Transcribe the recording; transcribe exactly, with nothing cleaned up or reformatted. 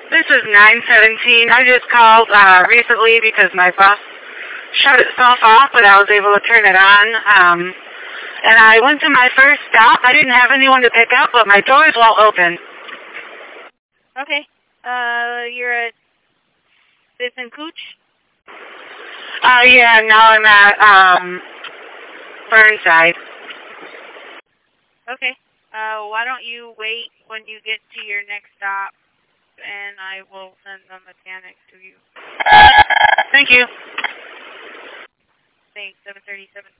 This is nine seventeen. I just called uh, recently because my bus shut itself off, but I was able to turn it on. Um, and I went to my first stop. I didn't have anyone to pick up, but my doors won't open. Okay. Uh, you're at this in Cooch? Uh, yeah, now I'm at um, Burnside. Okay. Uh, why don't you wait when you get to your next stop, and I will send the mechanic to you. Thank you. Thanks, seven thirty-seven.